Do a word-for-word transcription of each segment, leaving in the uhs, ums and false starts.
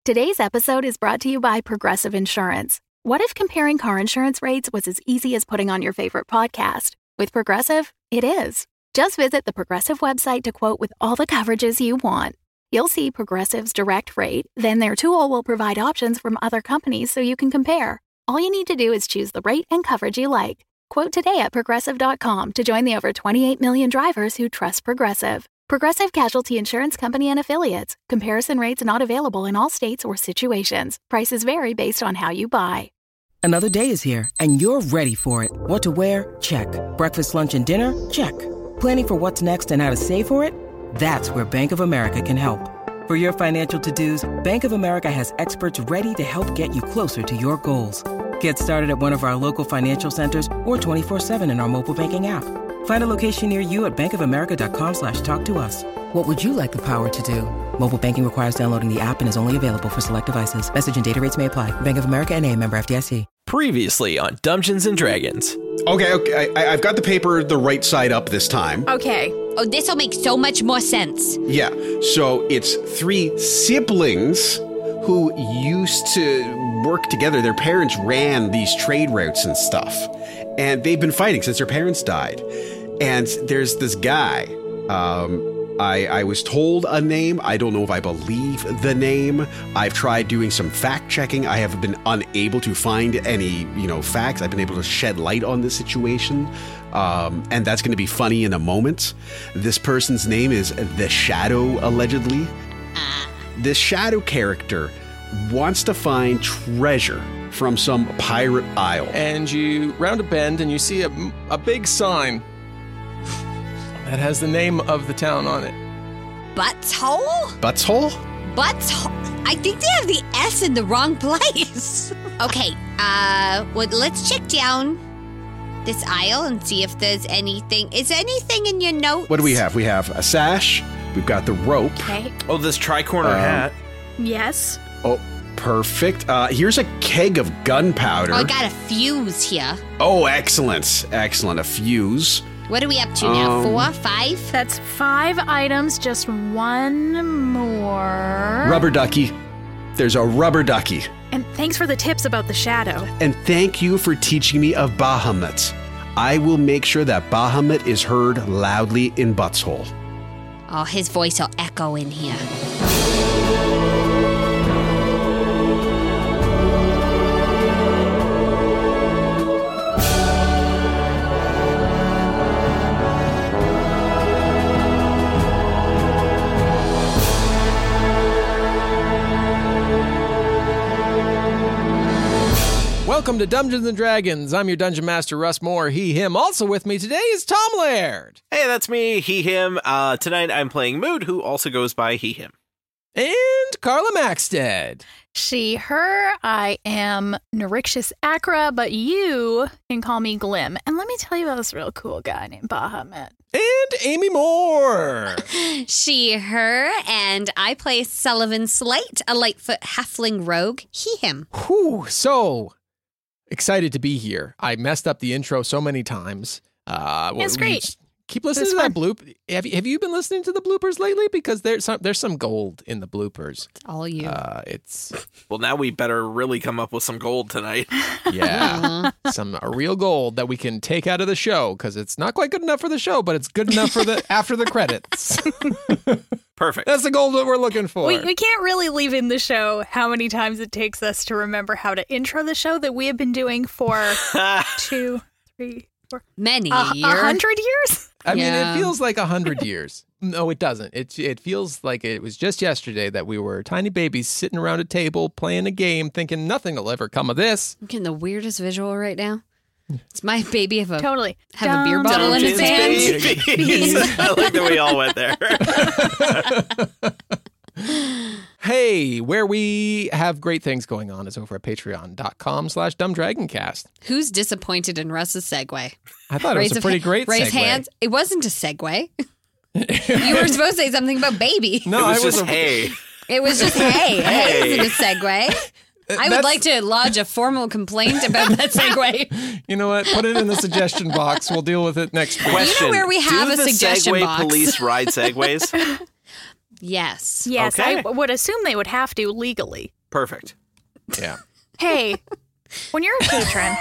Today's episode is brought to you by Progressive Insurance. What if comparing car insurance rates was as easy as putting on your favorite podcast? With Progressive, it is. Just visit the Progressive website to quote with all the coverages you want. You'll see Progressive's direct rate, then their tool will provide options from other companies so you can compare. All you need to do is choose the rate and coverage you like. Quote today at Progressive dot com to join the over twenty-eight million drivers who trust Progressive. Progressive Casualty Insurance Company and Affiliates. Comparison rates not available in all states or situations. Prices vary based on how you buy. Another day is here, and you're ready for it. What to wear? Check. Breakfast, lunch, and dinner? Check. Planning for what's next and how to save for it? That's where Bank of America can help. For your financial to-dos, Bank of America has experts ready to help get you closer to your goals. Get started at one of our local financial centers or twenty-four seven in our mobile banking app. Find a location near you at bankofamerica.com slash talk to us. What would you like the power to do? Mobile banking requires downloading the app and is only available for select devices. Message and data rates may apply. Bank of America N A, member F D I C. Previously on Dungeons and Dragons. Okay, okay, I, I've got the paper the right side up this time. Okay. Oh, this will make so much more sense. Yeah, so it's three siblings who used to work together. Their parents ran these trade routes and stuff, and they've been fighting since their parents died. And there's this guy. Um, I, I was told a name. I don't know if I believe the name. I've tried doing some fact checking. I have been unable to find any, you know, facts. I've been able to shed light on this situation. Um, and that's going to be funny in a moment. This person's name is The Shadow, allegedly. Uh. This Shadow character wants to find treasure from some pirate isle. And you round a bend and you see a, a big sign that has the name of the town on it. Butthole? Butthole? Butthole? I think they have the S in the wrong place. Okay, uh, well, let's check down this aisle and see if there's anything. Is there anything in your notes? What do we have? We have a sash. We've got the rope. Okay. Oh, this tricorner Um, hat. Yes. Oh, perfect. Uh, here's a keg of gunpowder. Oh, I got a fuse here. Oh, excellent. Excellent. A fuse. What are we up to now? Um, Four? Five? That's five items, just one more. Rubber ducky. There's a rubber ducky. And thanks for the tips about the shadow. And thank you for teaching me of Bahamut. I will make sure that Bahamut is heard loudly in Butthole. Oh, his voice will echo in here. Welcome to Dungeons and Dragons. I'm your Dungeon Master, Russ Moore. He, him. Also with me today is Tom Laird. Hey, that's me, he, him. Uh, tonight I'm playing Mood, who also goes by he, him. And Carla Maxted. She, her, I am Nerixus Acra, but you can call me Glim. And let me tell you about this real cool guy named Bahamut. And Amy Moore. She, her, and I play Sullivan Slate, a Lightfoot halfling rogue. He, him. Whew, so excited to be here. I messed up the intro so many times. Uh, It's we- great. Keep listening It's to that fun. bloop. Have you, have you been listening to the bloopers lately? Because there's some there's some gold in the bloopers. It's all you. Uh, it's Well, now we better really come up with some gold tonight. yeah, some a real gold that we can take out of the show because it's not quite good enough for the show, but it's good enough for the after the credits. Perfect. That's the gold that we're looking for. We, we can't really leave in the show how many times it takes us to remember how to intro the show that we have been doing for two, three, four, Many a, a years. hundred years? I mean, Yeah. it feels like a hundred years. No, it doesn't. It it feels like it was just yesterday that we were tiny babies sitting around a table playing a game, thinking nothing will ever come of this. I'm getting the weirdest visual right now. It's my baby have a Totally. have a beer bottle in his Dungeons, hand. babies. I like that we all went there. Hey, where we have great things going on is over at patreon.com slash dumbdragoncast. Who's disappointed in Russ's segue? I thought it was a of pretty ha- great Raise segue. hands. It wasn't a segue. You were supposed to say something about baby. No, it was I was just, a, hey. It was just, hey, hey, isn't a segue. I would That's- like to lodge a formal complaint about that segue. You know what? Put it in the suggestion box. We'll deal with it next week. Question. where we have Do a the suggestion Segway box? police ride Segways? Yes. Yes, Okay. I w- would assume they would have to legally. Perfect. Yeah. Hey, when you're a patron,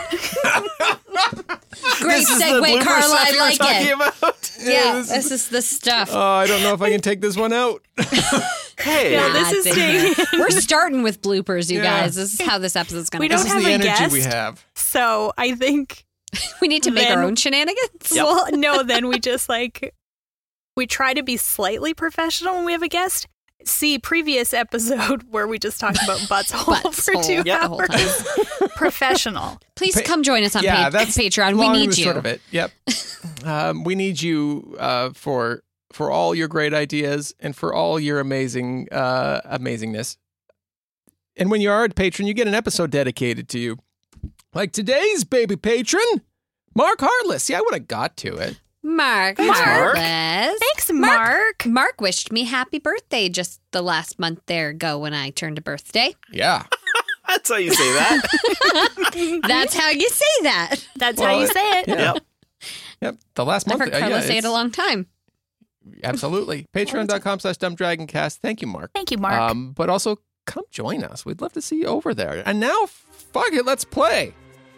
Great This is the segue, blooper Carla. stuff I you were like talking it. about? Yeah, this is the stuff. Oh, I don't know if I can take this one out. Hey. Yeah, this Ah, is it's in here. taking- We're starting with bloopers, you Yeah. guys. This is how this episode's going We to go. don't This is have the a energy guest. we have. so I think, We need to make Then- our own shenanigans. well, no, then we just like, we try to be slightly professional when we have a guest. See previous episode where we just talked about butts hole Butts for hole two the whole hours. time. Professional. Please Pa- come join us on yeah, pa- that's Patreon. We long need and you. short of it. Yep. um, we need you uh, for for all your great ideas and for all your amazing uh, amazingness. And when you are a patron, you get an episode dedicated to you. Like today's baby patron, Mark Heartless. Yeah, I would have got to it. Mark. Mark. Heartless. Thanks, Mark. Mark wished me happy birthday just the last month there ago when I turned a birthday. Yeah. That's how you say that. That's how you say that. That's Well, how you it- say it. Yeah. Yep. The last I've month. heard uh, Carla yeah, say it a it's- long time. Absolutely. Patreon.com slash dumbdragoncast. Thank you, Mark. Thank you, Mark. Um, but also, come join us. We'd love to see you over there. And now, fuck it, let's play.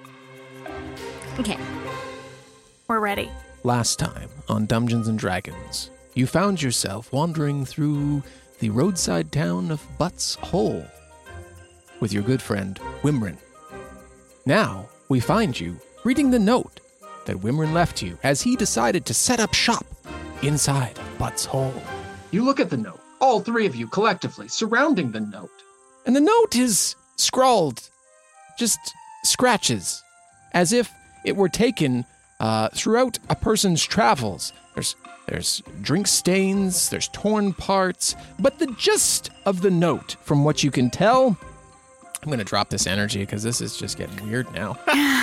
Okay. We're ready. Last time on Dungeons and Dragons, you found yourself wandering through the roadside town of Butts Hole with your good friend, Wimrin. Now, we find you reading the note that Wimrin left you as he decided to set up shop inside of Butts Hole. You look at the note, all three of you collectively surrounding the note. And the note is scrawled, just scratches, as if it were taken uh, throughout a person's travels. There's there's drink stains, there's torn parts, but the gist of the note, from what you can tell, I'm going to drop this energy because this is just getting weird now.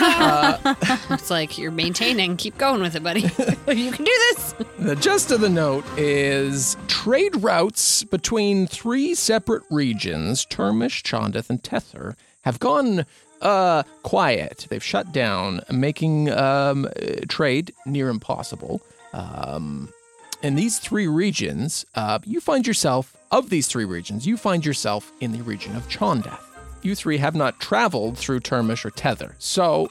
It's like you're maintaining. Keep going with it, buddy. You can do this. The gist of the note is trade routes between three separate regions, Termish, Chondeth, and Tether, have gone uh, quiet. They've shut down, making um, trade near impossible. Um, in these three regions, uh, you find yourself, of these three regions, you find yourself in the region of Chondeth. You three have not traveled through Termish or Tether, so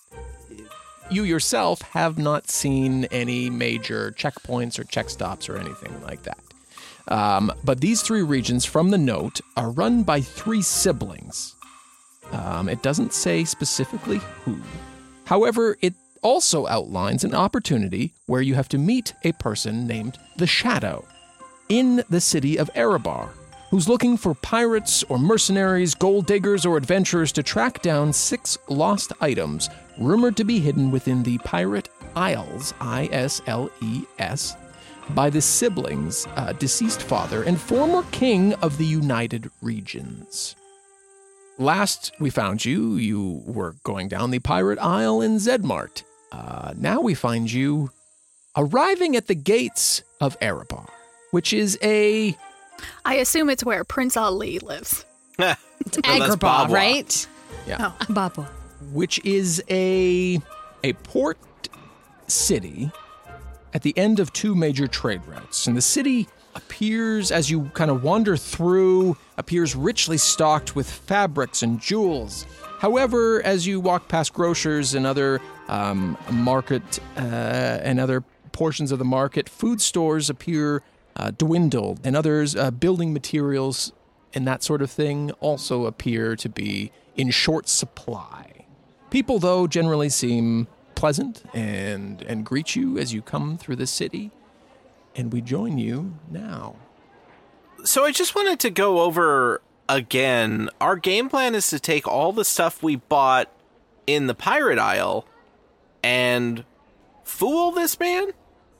you yourself have not seen any major checkpoints or check stops or anything like that. Um, but these three regions from the note are run by three siblings. Um, it doesn't say specifically who. However, it also outlines an opportunity where you have to meet a person named the Shadow in the city of Erebar, who's looking for pirates or mercenaries, gold diggers, or adventurers to track down six lost items rumored to be hidden within the Pirate Isles, I S L E S, by the siblings' uh, deceased father and former king of the United Regions. Last we found you, you were going down the Pirate Isle in Zedmart. Uh, now we find you arriving at the gates of Erebar, which is a... I assume it's where Prince Ali lives. It's No, that's Agrabah, Babwa. right? Yeah. Babwa. which is a a port city at the end of two major trade routes. And the city appears, as you kind of wander through, appears richly stocked with fabrics and jewels. However, as you walk past grocers and other um, market uh, and other portions of the market, food stores appear uh, dwindled, and others, uh, building materials and that sort of thing, also appear to be in short supply. People, though, generally seem pleasant and and greet you as you come through the city, and we join you now. So I just wanted to go over again. Our game plan is to take all the stuff we bought in the Pirate Isle and fool this man?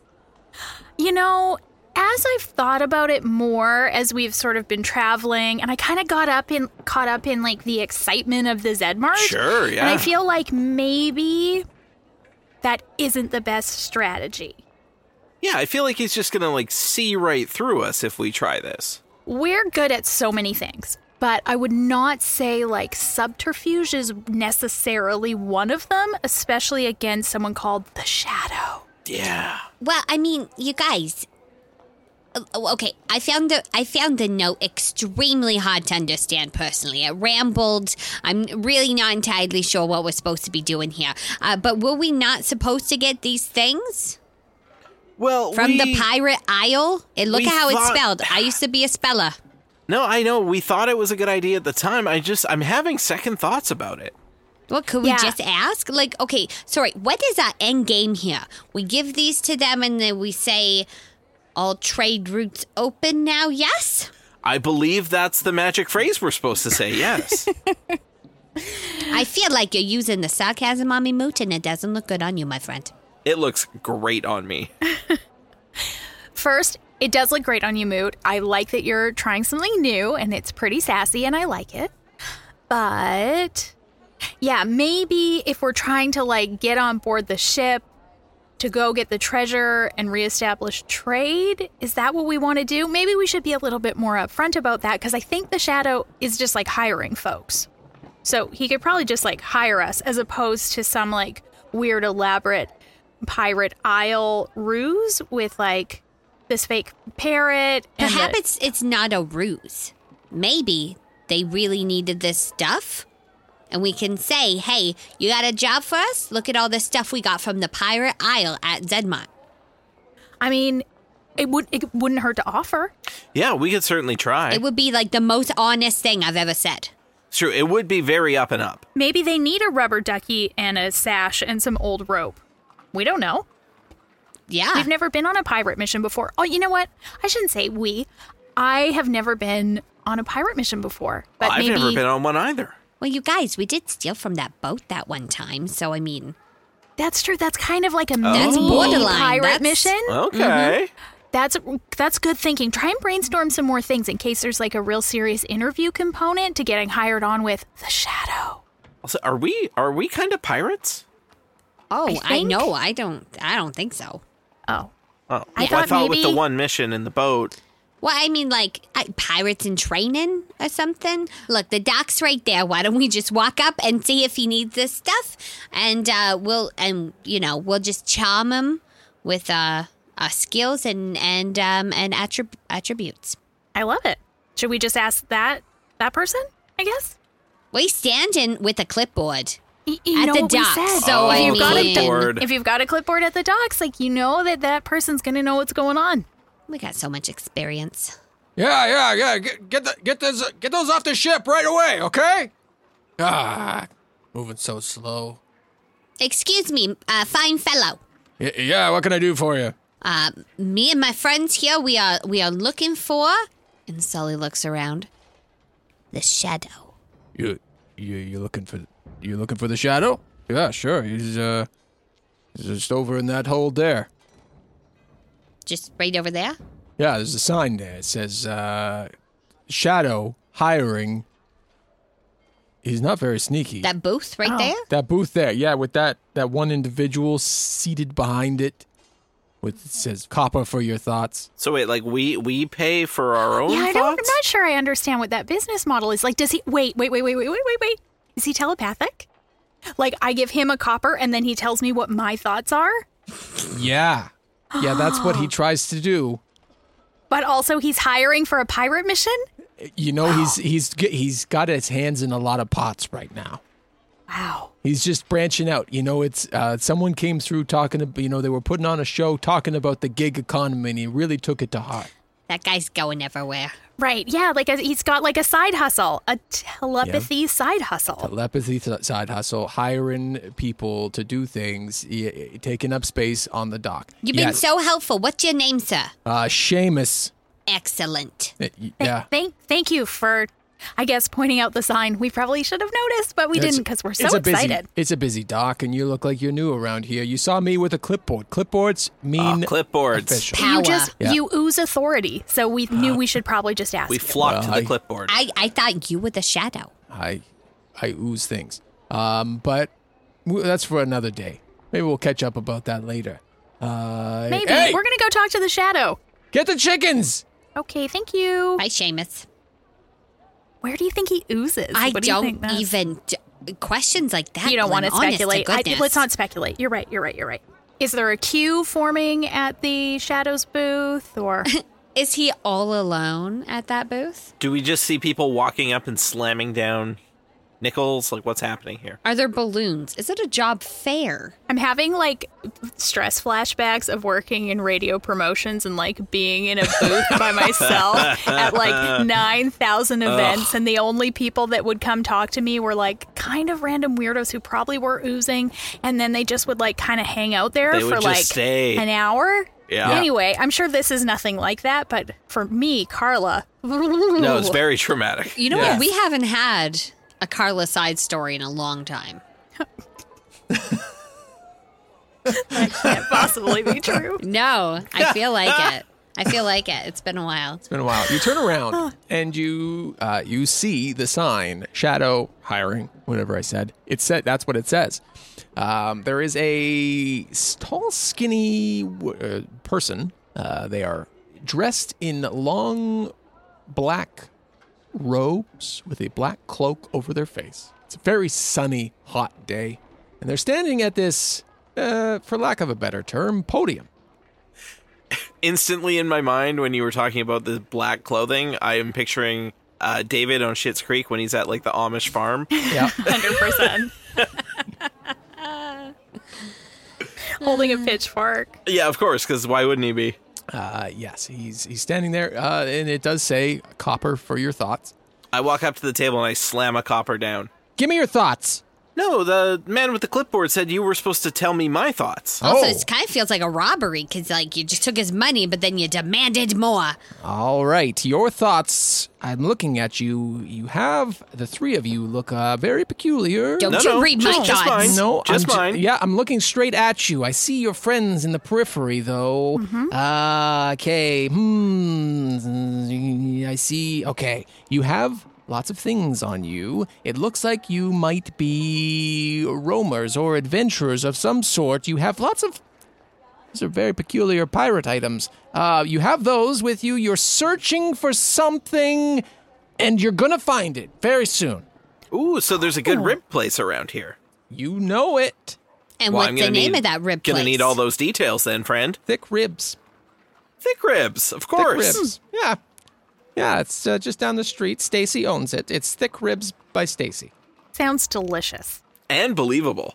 You know, as I've thought about it more as we've sort of been traveling, and I kind of got up in caught up in like the excitement of the Zedmart. Sure, yeah. And I feel like maybe that isn't the best strategy. Yeah, I feel like he's just gonna, like, see right through us if we try this. We're good at so many things, but I would not say like subterfuge is necessarily one of them, especially against someone called the Shadow. Yeah. Well, I mean, you guys, Uh, okay, I found the I found the note extremely hard to understand personally. It rambled. I'm really not entirely sure what we're supposed to be doing here. Uh, but were we not supposed to get these things Well, from we, the Pirate Isle? And look we at how thought- it's spelled. I used to be a speller. No, I know. We thought it was a good idea at the time. I just, I'm having second thoughts about it. Well, could we Yeah. just ask? Like, okay, sorry, what is our end game here? We give these to them and then we say, all trade routes open now, yes? I believe that's the magic phrase we're supposed to say, yes. I feel like you're using the sarcasm on me, Moot, and it doesn't look good on you, my friend. It looks great on me. First, it does look great on you, Moot. I like that you're trying something new, and it's pretty sassy, and I like it. But, yeah, maybe if we're trying to, like, get on board the ship to go get the treasure and reestablish trade, is that what we want to do? Maybe we should be a little bit more upfront about that, because I think the Shadow is just, like, hiring folks. So he could probably just, like, hire us, as opposed to some, like, weird, elaborate pirate isle ruse with, like, this fake parrot. And Perhaps the- it's it's not a ruse. Maybe they really needed this stuff. And we can say, hey, you got a job for us? Look at all the stuff we got from the Pirate Isle at Zedmont. I mean, it would it wouldn't hurt to offer. Yeah, we could certainly try. It would be like the most honest thing I've ever said. It's true. It would be very up and up. Maybe they need a rubber ducky and a sash and some old rope. We don't know. Yeah. We've never been on a pirate mission before. Oh, you know what? I shouldn't say we. I have never been on a pirate mission before. But I've maybe never been on one either. Well, you guys, we did steal from that boat that one time. So, I mean, that's true. That's kind of like a That's mini borderline. pirate That's- mission. Okay. That's that's good thinking. Try and brainstorm some more things in case there's like a real serious interview component to getting hired on with the Shadow. Also, are we are we kind of pirates? oh, I I, think- know. I don't, I don't think so. Oh. Oh, I well, thought with the maybe- one mission in the boat. Well, I mean, like, uh, pirates in training or something. Look, the dock's right there. Why don't we just walk up and see if he needs this stuff? And uh, we'll, and you know, we'll just charm him with uh, our skills and and um, and attrib- attributes. I love it. Should we just ask that that person, I guess? We stand in with a clipboard. Y- you At know the what we dock, said. so if I you've got a mean- Clipboard. if you've got a clipboard at the docks, like you know that that person's going to know what's going on. We got so much experience. Yeah, yeah, yeah. Get get the, get those get those off the ship right away, okay? Ah, moving so slow. Excuse me, uh, fine fellow. Y- yeah, what can I do for you? Uh, me and my friends here, we are we are looking for. And Sully looks around. The Shadow. You you you looking for you looking for the Shadow? Yeah, sure. He's uh he's just over in that hole there. Just right over there. Yeah, there's a sign there. It says uh Shadow hiring. He's not very sneaky. That booth right Oh. there. That booth there, yeah, with that that one individual seated behind it, with it says "Copper for your thoughts." So wait, like we we pay for our own Yeah, I don't, I'm thoughts? not sure I understand what that business model is. Like, does he wait, wait, wait, wait, wait, wait, wait, wait? Is he telepathic? Like, I give him a copper and then he tells me what my thoughts are, Yeah, yeah, that's what he tries to do. but also he's hiring for a pirate mission? You know, he's he's g- he's got his hands in a lot of pots right now. Wow. He's just branching out. You know, it's uh, someone came through talking about, you know, they were putting on a show talking about the gig economy, and he really took it to heart. That guy's going everywhere. Right. Yeah. Like a, he's got like a side hustle, a telepathy side hustle. Telepathy th- side hustle, hiring people to do things, y- y- taking up space on the dock. You've been Yes. so helpful. What's your name, sir? Uh, Seamus. Excellent. Uh, y- Th- Yeah. Thank, thank you for, I guess, pointing out the sign. We probably should have noticed, but we It's- didn't because we're so it's a busy, excited. It's a busy dock, and you look like you're new around here. You saw me with a clipboard. Clipboards mean Oh, clipboards. official. Power. You just Yeah. you ooze authority, so we knew we should probably just ask. We you. flocked to Well, the I- clipboard. I, I thought you were the Shadow. I, I ooze things. Um, but w- that's for another day. Maybe we'll catch up about that later. Uh, Maybe hey, we're gonna go talk to the Shadow. get the chickens. Okay, thank you. Bye, Seamus. Where do you think he oozes? I What do you think don't that's- even. d- Questions like that. You don't want to Glenn, honest speculate. I, goodness. let's not speculate. You're right. You're right. You're right. Is there a queue forming at the Shadow's booth, or Is he all alone at that booth? Do we just see people walking up and slamming down nickels? Like, what's happening here? Are there balloons? Is it a job fair? I'm having like stress flashbacks of working in radio promotions and like being in a booth by myself at like nine thousand events. And the only people that would come talk to me were like kind of random weirdos who probably were oozing. And then they just would like kind of hang out there They for would just like stay. an hour. Yeah. Anyway, I'm sure this is nothing like that. But for me, Carla. No, it's very traumatic. You know Yes. what? We haven't had a Carla side story in a long time. That can't possibly be true. No, I feel like it. I feel like it. It's been a while. It's been a while. You turn around and you uh, you see the sign, Shadow Hiring, whatever I said. It said that's what it says. Um, there is a tall, skinny w- uh, person. Uh, they are dressed in long black robes with a black cloak over their face. It's a very sunny, hot day, and they're standing at this, uh, for lack of a better term, podium. Instantly in my mind, when you were talking about the black clothing, I am picturing uh, David on Schitt's Creek when he's at like the Amish farm. Yeah. one hundred percent. Holding a pitchfork. Yeah, of course, because why wouldn't he be? Uh, yes, he's he's standing there, uh, and it does say copper for your thoughts. I walk up to the table and I slam a copper down. Give me your thoughts. No, the man with the clipboard said you were supposed to tell me my thoughts. Also, Oh. it kind of feels like a robbery because, like, you just took his money, but then you demanded more. All right, your thoughts. I'm looking at you. You have the three of you look uh, very peculiar. Don't No, you no, read just- my just thoughts? mine. No, Just I'm ju- mine. yeah, I'm looking straight at you. I see your friends in the periphery, though. Uh, okay. Hmm. I see. Okay, you have lots of things on you. It looks like you might be roamers or adventurers of some sort. You have lots of. These are very peculiar pirate items. Uh, you have those with you. You're searching for something, and you're gonna find it very soon. Ooh, so there's a good rib place around here. You know it. And Well, what's I'm the gonna name need- of that rib Gonna place? need all those details then, friend. Thick ribs. Thick ribs, of Thick course. ribs. Yeah. Yeah, it's uh, just down the street. Stacy owns it. It's Thick Ribs by Stacy. Sounds delicious. And believable.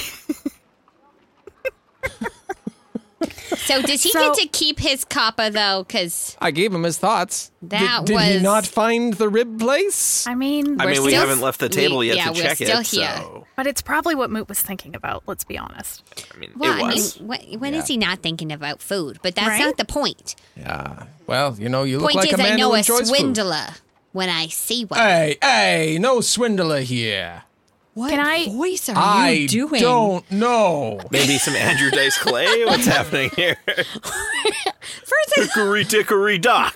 So does he So- get to keep his kappa, though? Because I gave him his thoughts. That did, did he was- not find the rib place? I mean, I We're mean, we still- haven't left the table we- yet yeah, to we're check still it, here. so but it's probably what Moot was thinking about, let's be honest. I mean, well, it I was. mean, when, when is he not thinking about food? But that's Right? not the point. Yeah. Well, you know, you look Point like is, a man I know who a enjoys food. swindler when I see one. Hey, hey, no swindler here. What Can I- voice are I you doing? don't know. Maybe some Andrew Dice Clay? What's happening here? First, Hickory dickory dock.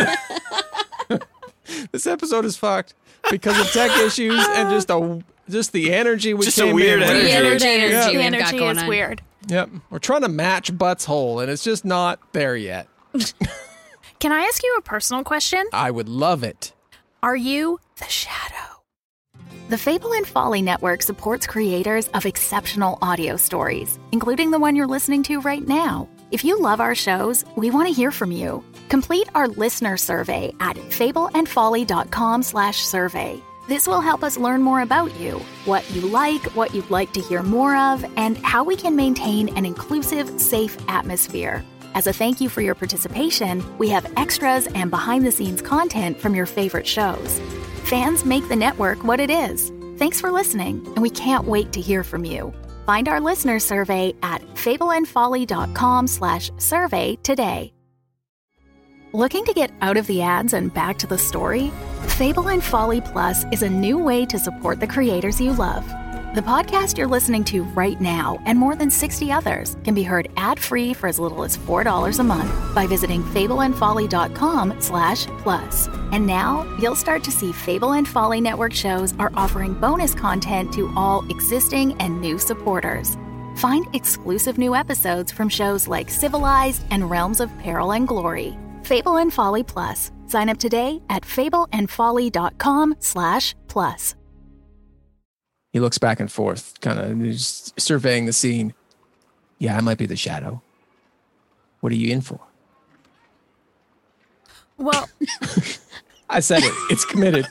This episode is fucked because of tech issues and just a just the energy we Just a came weird in with. energy. weird energy Yeah. The we've got energy going is on. weird. Yep. We're trying to match Butt's hole, and it's just not there yet. Can I ask you a personal question? I would love it. Are you the Shadow? The Fable and Folly Network supports creators of exceptional audio stories, including the one you're listening to right now. If you love our shows, we want to hear from you. Complete our listener survey at fableandfolly.com slash survey. This will help us learn more about you, what you like, what you'd like to hear more of, and how we can maintain an inclusive, safe atmosphere. As a thank you for your participation, we have extras and behind-the-scenes content from your favorite shows. Fans make the network what it is. Thanks for listening, and we can't wait to hear from you. Find our listener survey at fableandfolly.com slash survey today. Looking to get out of the ads and back to the story? Fable and Folly Plus is a new way to support the creators you love. The podcast you're listening to right now and more than sixty others can be heard ad-free for as little as four dollars a month by visiting fableandfolly.com slash plus. And now you'll start to see Fable and Folly Network shows are offering bonus content to all existing and new supporters. Find exclusive new episodes from shows like Civilized and Realms of Peril and Glory. Fable and Folly Plus. Sign up today at fableandfolly.com slash plus. He looks back and forth, kind of just surveying the scene. Yeah, I might be the Shadow. What are you in for? Well, I said it. It's committed.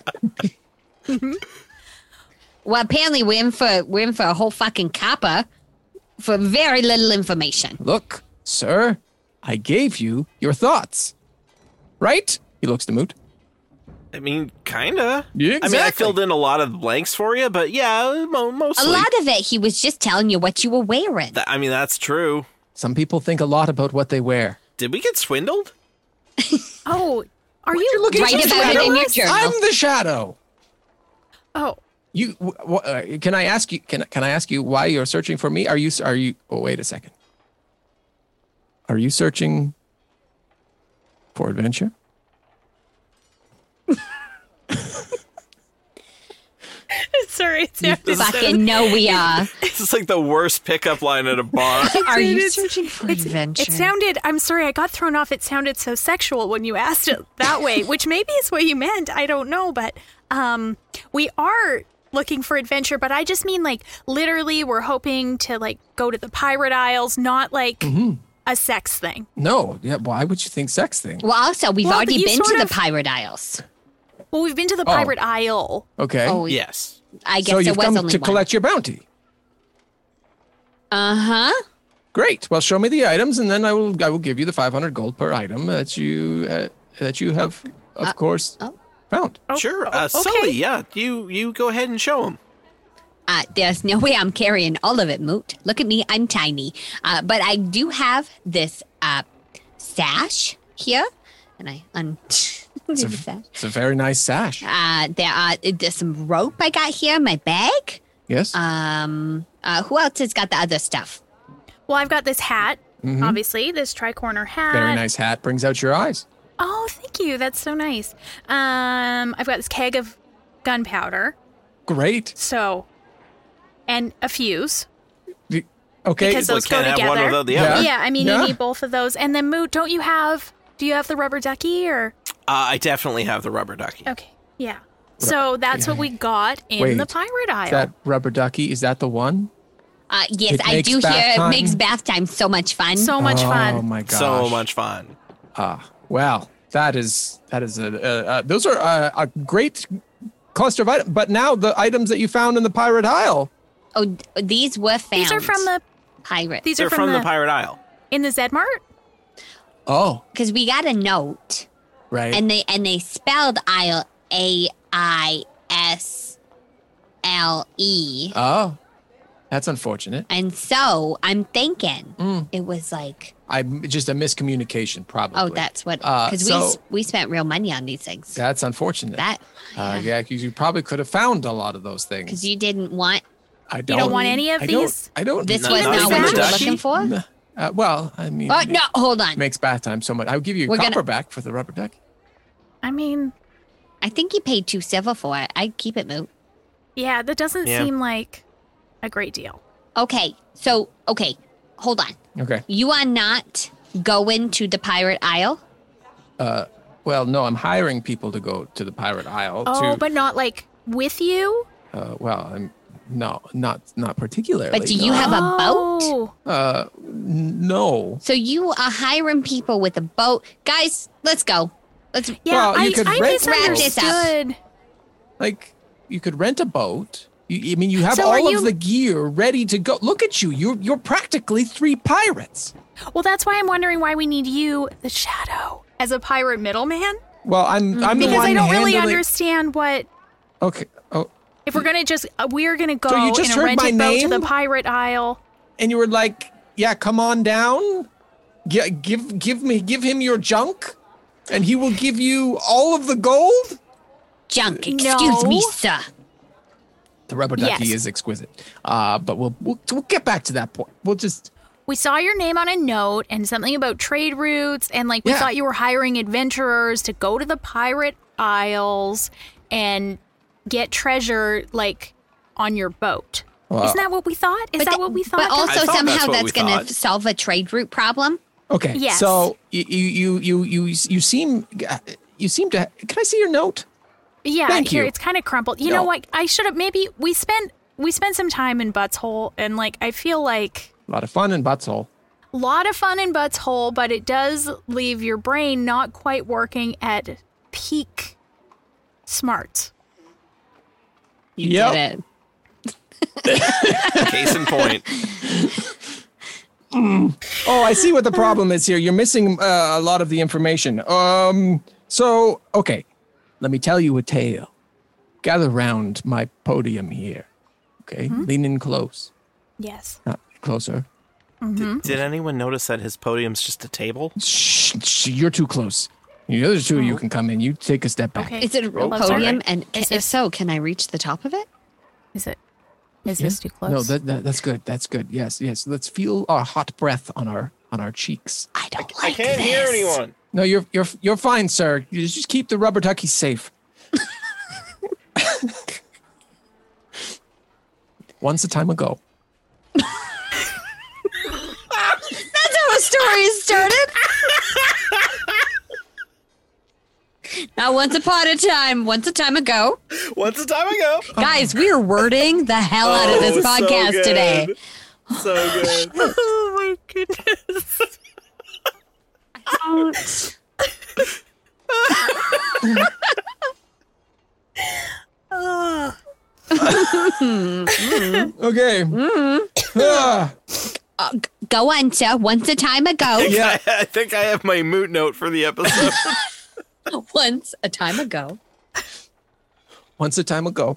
Well, apparently we're in for we're in for a whole fucking copper for very little information. Look, sir, I gave you your thoughts. Right? He looks to Moot. I mean, kinda. Yeah, I mean, I exactly. filled in a lot of the blanks for you, but yeah, mo- mostly. A lot of it, he was just telling you what you were wearing. Th- I mean, that's true. Some people think a lot about what they wear. Did we get swindled? oh, are you You're looking Write at the about it shadow? in your journal. I'm the shadow. Oh, You, w- w- uh, can I ask you? Can Can I ask you why you're searching for me? Are you? Are you? Oh, wait a second. Are you searching for adventure? sorry. It sounded This is- so- Fucking no, we are. This is like the worst pickup line at a bar. Are you It's- searching for it's- adventure? It sounded, I'm sorry, I got thrown off. It sounded so sexual when you asked it that way, which maybe is what you meant. I don't know. But um, we are looking for adventure, but I just mean like literally we're hoping to like go to the Pirate Isles, not like a sex thing. No. Yeah. Why would you think sex thing? Well, also, we've Well, but already you been to sort the of- Pirate Isles. Well, we've been to the Oh. Pirate Isle. Okay. Oh, Yes. I guess so there you've was come only to one. collect your bounty. Uh-huh. Great. Well, show me the items, and then I will. I will give you the five hundred gold per item that you uh, that you have, of course, oh. found. Sure. oh, Uh, okay. Sully, yeah. You you go ahead and show him. Uh, there's no way I'm carrying all of it, Moot. Look at me, I'm tiny. Uh, but I do have this uh, sash here. And I un- It's a, the sash. it's a very nice sash. Uh, there are there's some rope I got here in my bag. Yes. Um, uh, who else has got the other stuff? Well, I've got this hat, obviously, this tri-corner hat. very nice hat. Brings out your eyes. Oh, thank you. That's so nice. Um, I've got this keg of gunpowder. Great. So, and a fuse. The- Okay. Because those Like, go can't have one together. without the Yeah. other. Yeah, I mean, Yeah. you need both of those. And then, Moot, don't you have, do you have the rubber ducky or? Uh, I definitely have the rubber ducky. Okay, yeah. So that's what we got in Wait, the Pirate Isle. that rubber ducky, is that the one? Uh, yes, It I makes do bath hear time? it makes bath time so much fun. so much Oh fun. my gosh. So much fun. Ah, well, that is that is a uh, uh, those are uh, a great cluster of items. But now the items that you found in the Pirate Isle. oh, d- these were found. These are from the, pirate. these They're are from, from the the, Pirate Isle. in the Zed Mart? Oh, Because we got a note, right. and they and they spelled Isle A I S L E, oh, that's unfortunate. and so I'm thinking Mm. it was like, I just a miscommunication, probably. oh, that's what. Uh, Because so we s- we spent real money on these things. that's unfortunate. That Uh, yeah, 'cause you probably could have found a lot of those things. because you didn't want. I don't. don't want any of I don't- these? I don't. This Not- was not not even what the you were ducky? looking for. Uh, well, I mean, Oh no! Hold on. it makes bath time so much. I'll give you a We're copper gonna- back for the rubber ducky. I mean, I think you paid two silver for it. I'd keep it, Moot. yeah, that doesn't Yeah. seem like a great deal. Okay, so okay, hold on. Okay. You are not going to the Pirate Isle. Well, no, I'm hiring people to go to the Pirate Isle. Oh, to, but not like with you? uh, well, I'm no, not not particularly. But do you no. have a boat? Oh. Uh, no. So you are hiring people with a boat, guys. Let's go. Let's. Yeah, Well, you I, could I rent wrap this up. misunderstood. Like you could rent a boat. You, I mean, you have So are all you- of the gear ready to go. Look at you. You're you're practically three pirates. Well, that's why I'm wondering why we need you, the Shadow, as a pirate middleman. Well, I'm I'm the Because one I don't really handling- understand what. Okay. Oh, If we're gonna just, uh, we're gonna go So you just in a heard rented my boat to the name? Pirate Isle. and you were like, "Yeah, come on down. G- give give me give him your junk, and he will give you all of the gold." Junk. Excuse me, No. sir. The rubber ducky Yes. is exquisite. Uh, but we'll, we'll we'll get back to that point. We'll just We saw your name on a note and something about trade routes, and like we Yeah. thought you were hiring adventurers to go to the Pirate Isles and get treasure, like on your boat. Well- Isn't that what we thought? Is that th- what we thought? But also I thought somehow that's what that's, we going thought. to solve a trade route problem. okay. Yes. So you you you you you seem you seem to. Can I see your note? Yeah, Thank here you. it's kind of crumpled. You No. know what? I should have maybe we spent we spent some time in Butts Hole, and like I feel like A lot of fun in Butts Hole. lot of fun in Butts Hole, but it does leave your brain not quite working at peak smarts. You Yep. did it. Case in point. Oh, I see what the problem is here. You're missing uh, a lot of the information. Um, so, okay, let me tell you a tale. Gather round my podium here. Okay, lean in close. Yes. Uh, closer. Did, did anyone notice that his podium's just a table? Shh, shh, you're too close. The other two, you can come in. You take a step back. Okay. Is it a real Oh, podium? sorry. And Is if this- so, can I reach the top of it? Is it? Is Yeah? this too close? No, that, that that's good. That's good. Yes, yes. Let's feel our hot breath on our on our cheeks. I don't I like can't this. hear anyone. No, you're you're you're fine, sir. You just keep the rubber duckies safe. Once a time ago. That's how a story is started. Now, once upon a time, once a time ago, Once a time ago. guys, we are wording the hell out of this Oh, so podcast good. today. So good. Oh my goodness. Don't. Okay. Ah, Uh, g- go on, sir. Once a time ago. yeah. I, I think I have my moot note for the episode. Once a time ago. Once a time ago,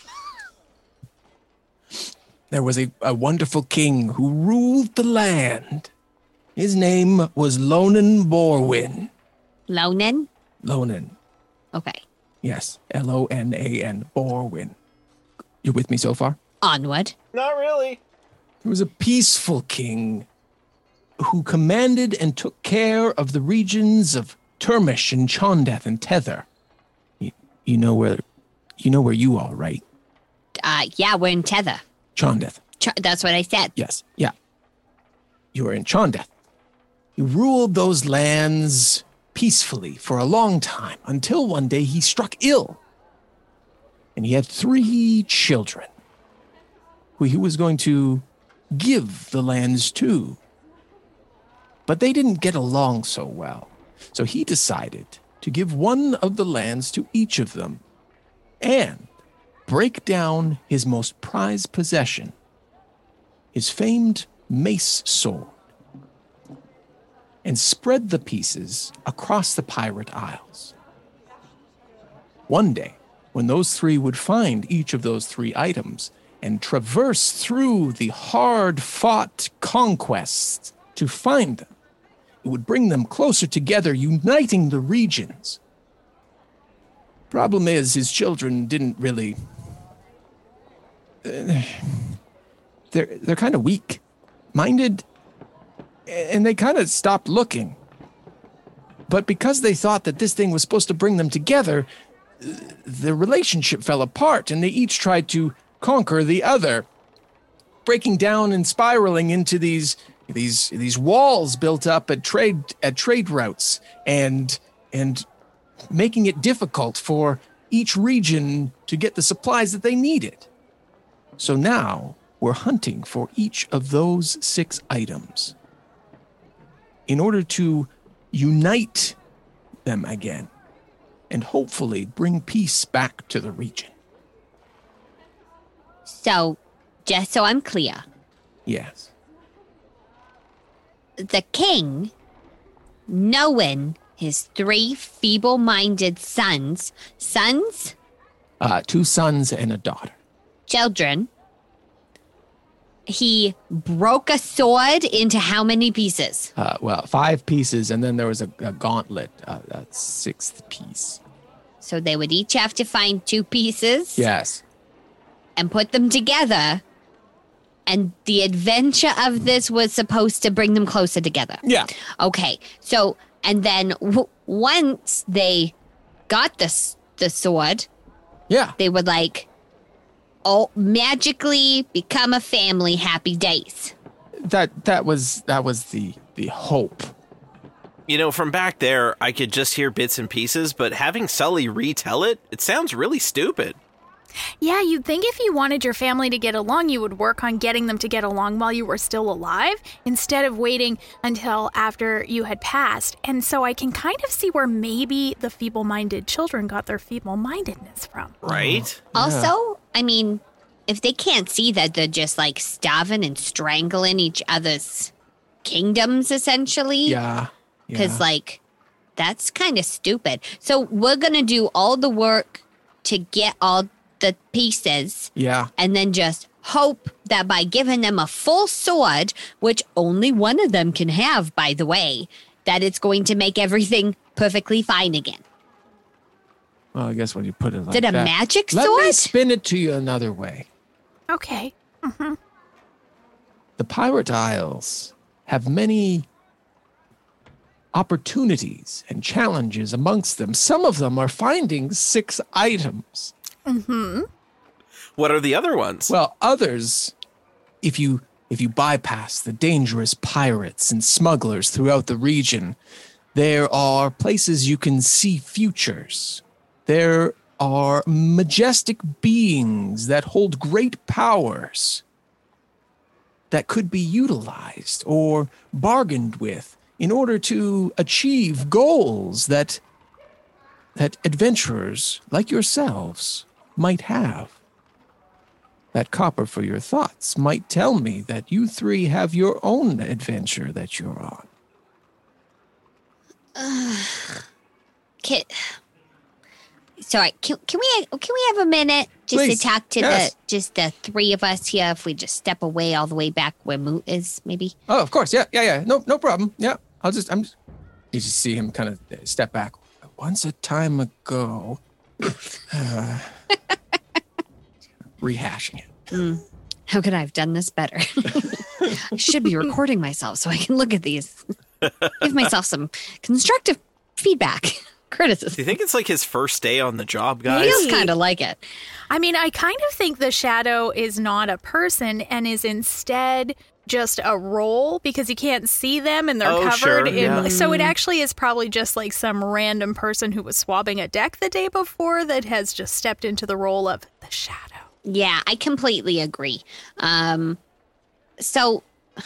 there was a, a wonderful king who ruled the land. His name was Lonan Borwin. Lonan? Lonan. Okay. Yes. L O N A N. Borwin. You with me so far? Onward. Not really. He was a peaceful king who commanded and took care of the regions of Termish and Chondeth and Tether. You, you know where you know where you are, right? Uh, yeah, we're in Tether. Chondeth. Ch- that's what I said. Yes. Yeah. You were in Chondeth. He ruled those lands peacefully for a long time until one day he struck ill. And he had three children who he was going to give the lands to. But they didn't get along so well. So he decided to give one of the lands to each of them and break down his most prized possession, his famed mace sword, and spread the pieces across the Pirate Isles. One day, when those three would find each of those three items and traverse through the hard-fought conquests to find them, it would bring them closer together, uniting the regions. Problem is, his children didn't really... uh, they're they're kind of weak-minded, and they kind of stopped looking. But because they thought that this thing was supposed to bring them together, the relationship fell apart, and they each tried to conquer the other, breaking down and spiraling into these these these walls built up at trade at trade routes, and and making it difficult for each region to get the supplies that they needed. So now we're hunting for each of those six items in order to unite them again and hopefully bring peace back to the region. So, just so I'm clear, Yes. the king, knowing his three feeble-minded sons, sons, Uh, two sons and a daughter. children, he broke a sword into how many pieces? Uh, well, five pieces, and then there was a, a gauntlet, uh, a sixth piece. So they would each have to find two pieces Yes. and put them together. And the adventure of this was supposed to bring them closer together. Yeah. Okay, so and then w- once they got this the sword, Yeah. they would like oh magically become a family. Happy days. That that was that was the the hope. You know, from back there, I could just hear bits and pieces, but having Sully retell it, it sounds really stupid. Yeah, you'd think if you wanted your family to get along, you would work on getting them to get along while you were still alive, instead of waiting until after you had passed. And so I can kind of see where maybe the feeble-minded children got their feeble-mindedness from. Right? Also, I mean, if they can't see that they're just like starving and strangling each other's kingdoms, essentially. Yeah. Because, yeah. like, that's kind of stupid. So we're going to do all the work to get all the pieces. Yeah. And then just hope that by giving them a full sword, which only one of them can have, by the way, that it's going to make everything perfectly fine again. Well, I guess when you put it like Did a that. magic Let sword? me spin it to you another way. Okay. Mm-hmm. The Pirate Isles have many opportunities and challenges amongst them. Some of them are finding six items. Mm-hmm. What are the other ones? Well, others, if you if you bypass the dangerous pirates and smugglers throughout the region, there are places you can see futures. There are majestic beings that hold great powers that could be utilized or bargained with in order to achieve goals that that adventurers like yourselves might have. That copper for your thoughts might tell me that you three have your own adventure that you're on. Uh, can, sorry, can, can we can we have a minute just Please, to talk to yes. the just the three of us here? If we just step away all the way back where Moot is, maybe. Oh, of course. Yeah, yeah, yeah. No, no problem. Yeah, I'll just, I'm just, you just see him kind of step back. Once a time ago, uh, rehashing it. Mm. How could I have done this better? I should be recording myself so I can look at these. Give myself some constructive feedback, criticism. Do you think it's like his first day on the job, guys? Feels kind of like it. I mean, I kind of think the shadow is not a person and is instead just a role, because you can't see them and they're Oh, covered sure, in. yeah. So it actually is probably just like some random person who was swabbing a deck the day before that has just stepped into the role of the shadow. Yeah, I completely agree. Um, so,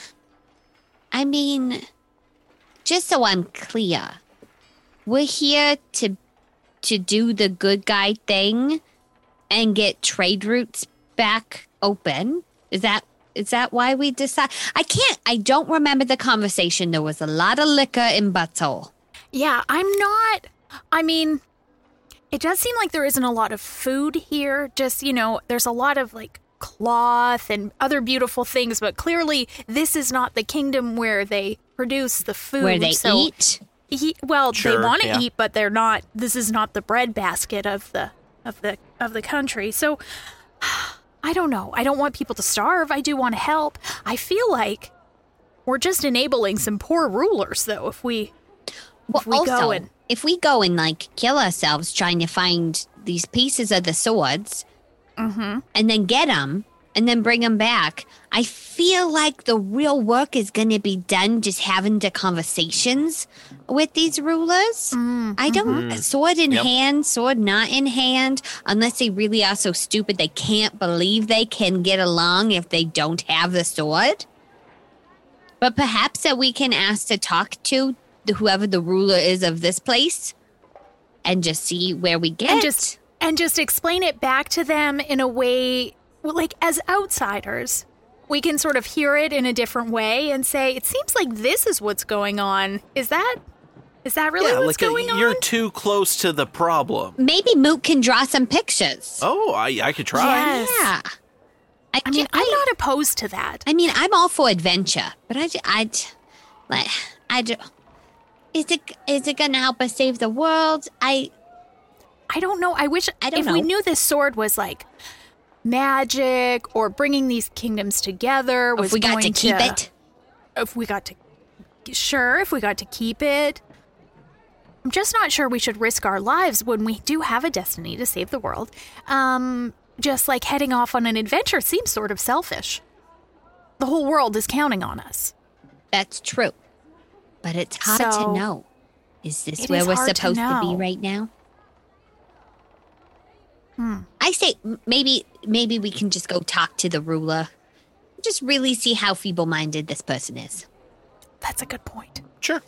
I mean, just so I'm clear, we're here to to do the good guy thing and get trade routes back open. Is that is that why we decide? I can't. I don't remember the conversation. There was a lot of liquor in Butthole. Yeah, I'm not. I mean, it does seem like there isn't a lot of food here. Just, you know, there's a lot of like cloth and other beautiful things, but clearly this is not the kingdom where they produce the food. Where they so eat? He, well, Sure, they want to yeah. eat, but they're not. This is not the breadbasket of the of the of the country. So I don't know. I don't want people to starve. I do want to help. I feel like we're just enabling some poor rulers, though, if we Well, if we also, go and if we go and like kill ourselves trying to find these pieces of the swords, mm-hmm. and then get them, and then bring them back, I feel like the real work is going to be done just having the conversations with these rulers. Mm, I don't, mhm. sword in Yep. hand, sword not in hand, unless they really are so stupid they can't believe they can get along if they don't have the sword. But perhaps that we can ask to talk to the, whoever the ruler is of this place and just see where we get. and just and just explain it back to them in a way, well, like as outsiders, we can sort of hear it in a different way and say, it seems like this is what's going on. Is that is that really yeah, what's like uh, going on? you're too close to the problem. Maybe Moot can draw some pictures. Oh, I, I could try. Yes. Yeah. I, I mean, I, I'm not opposed to that. I mean, I'm all for adventure, but I, ju- I, ju- like, I, ju- is it, is it gonna help us save the world? I, I don't know. I wish I don't if know. we knew this sword was like magic or bringing these kingdoms together was if we got going to keep it, If we got to, sure, if we got to keep it. I'm just not sure we should risk our lives when we do have a destiny to save the world. Um, just like heading off on an adventure seems sort of selfish. The whole world is counting on us. that's true. But it's hard So, to know. Is this it where is we're hard to supposed to, be know. right now? Hmm. I say m- maybe maybe we can just go talk to the ruler. Just really see how feeble-minded this person is. That's a good point. Sure.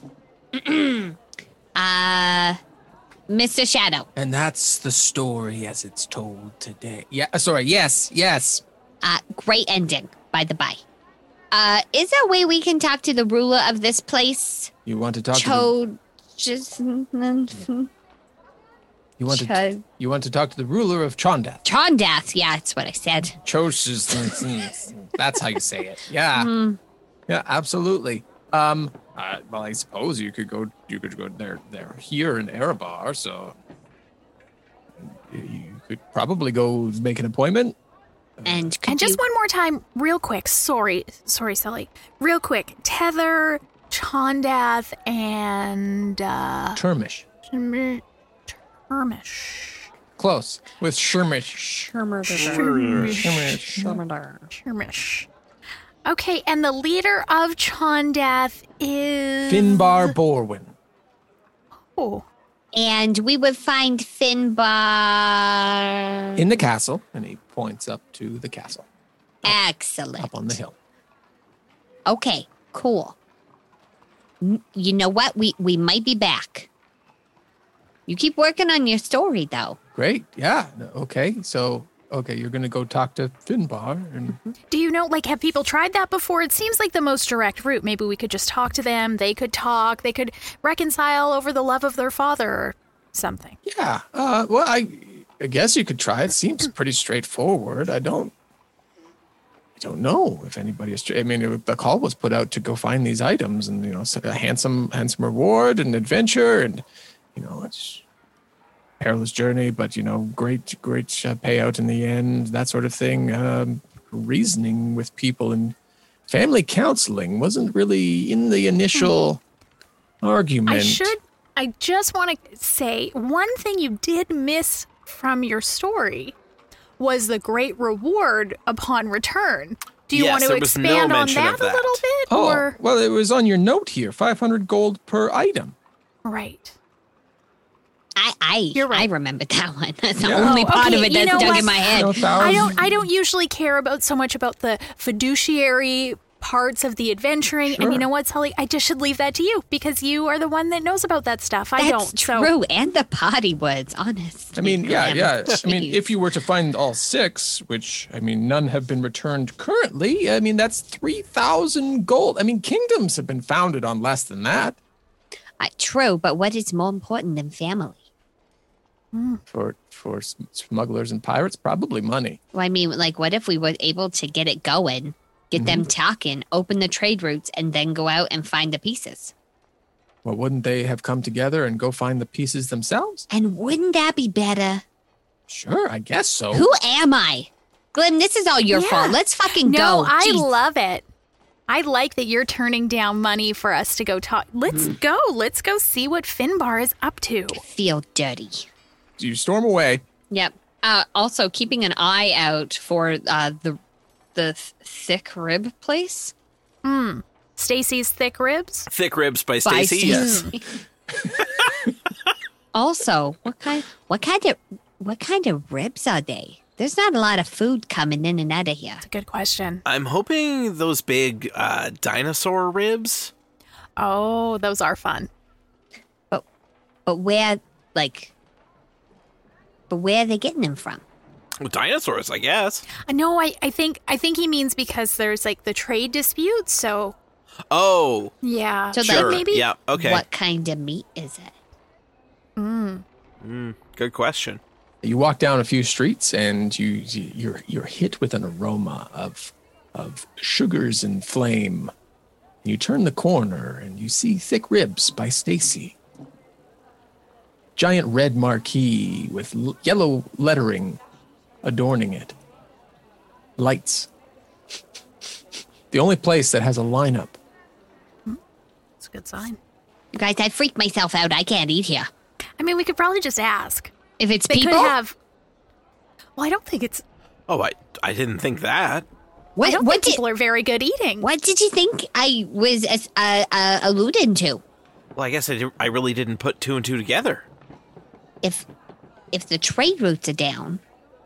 uh, Mister Shadow. And that's the story as it's told today. Yeah, uh, sorry. Yes, yes. Uh, great ending, by the by. Uh, is there a way we can talk to the ruler of this place? You want to talk to Cho... Just... the, you want Cho- to you want to talk to the ruler of Chondath. Chondath, yeah, that's what I said. Chos. That's how you say it. Yeah. Mm. Yeah, absolutely. Um, uh, well, I suppose you could go. You could go there. There here in Erebar, so you could probably go make an appointment. And could And just you- one more time, real quick. Sorry, sorry, Sully. Real quick. Tether, Chondath, and uh, Termish. Termish. Termish. Close with Shermish. Termish. Okay, and the leader of Chondath is Finbar Borwin. Oh, And we would find Finbar. In the castle, and he points up to the castle, Excellent. up on the hill. Okay, cool. N- You know what? We we might be back. You keep working on your story, though. Great. Yeah. Okay. So, okay, you're going to go talk to Finbar. And do you know, like, have people tried that before? It seems like the most direct route. Maybe we could just talk to them. They could talk. They could reconcile over the love of their father or something. yeah. Uh, well, I, I guess you could try. It seems pretty straightforward. I don't. I don't know if anybody is. I mean, it, the call was put out to go find these items, and you know, a handsome, handsome reward and adventure, and you know, it's a perilous journey, but you know, great, great uh, payout in the end. That sort of thing. Um, reasoning with people and family counseling wasn't really in the initial argument. I should, I just want to say one thing you did miss from your story was the great reward upon return. Do you Yes, want to there was no expand on mention that, of a that. little bit? Oh, Or well, it was on your note here. five hundred gold per item. right. I I You're right. I remembered that one. That's the Yeah. only Oh, part okay, of it you that's know stuck what? in my head. No, I thousand- don't I don't usually care about so much about the fiduciary parts of the adventuring. And you Sure. know what, Sully? I just should leave that to you because you are the one that knows about that stuff. I That's don't. So true. And the potty woods, honest. I mean, yeah, yeah. I mean, if you were to find all six, which, I mean, none have been returned currently, I mean, that's three thousand gold. I mean, kingdoms have been founded on less than that. Uh, true, but what is more important than family? For for s- smugglers and pirates, probably money. Well, I mean, like, what if we were able to get it going, get them Mm-hmm. talking, open the trade routes, and then go out and find the pieces? Well, wouldn't they have come together and go find the pieces themselves? And wouldn't that be better? Sure, I guess so. Who am I? Glim, this is all your Yeah. fault. Let's fucking no, go. I Jeez. love it. I like that you're turning down money for us to go talk. Let's Mm. go. Let's go see what Finbar is up to. feel dirty. You storm away. Yep. Uh, also, keeping an eye out for uh, the the th- thick rib place. Stacy's thick ribs. Thick ribs by By Stacy. Yes. Stacey. Also, what kind what kind of what kind of ribs are they? There's not a lot of food coming in and out of here. That's a good question. I'm hoping those big uh, dinosaur ribs. Oh, those are fun. But but where like but where are they getting them from? Well, dinosaurs, I guess. Uh, No, I, I think I think he means because there's like the trade disputes. So Oh, yeah, So, like, sure. maybe. Yeah, okay. What kind of meat is it? Good question. You walk down a few streets, and you you- you're you're hit with an aroma of of sugars and flame. You turn the corner, and you see thick ribs by Stacy. Giant red marquee with l- yellow lettering adorning it. Lights. The only place that has a lineup. That's a good sign. You guys, I freaked myself out. I can't eat here. I mean, we could probably just ask. If it's They people, could have. Well, I don't think it's. Oh, I I didn't think that. what I don't what think did people are very good eating. what did you think I was uh, uh, alluding to? Well, I guess I, di- I really didn't put two and two together. If if the trade routes are down,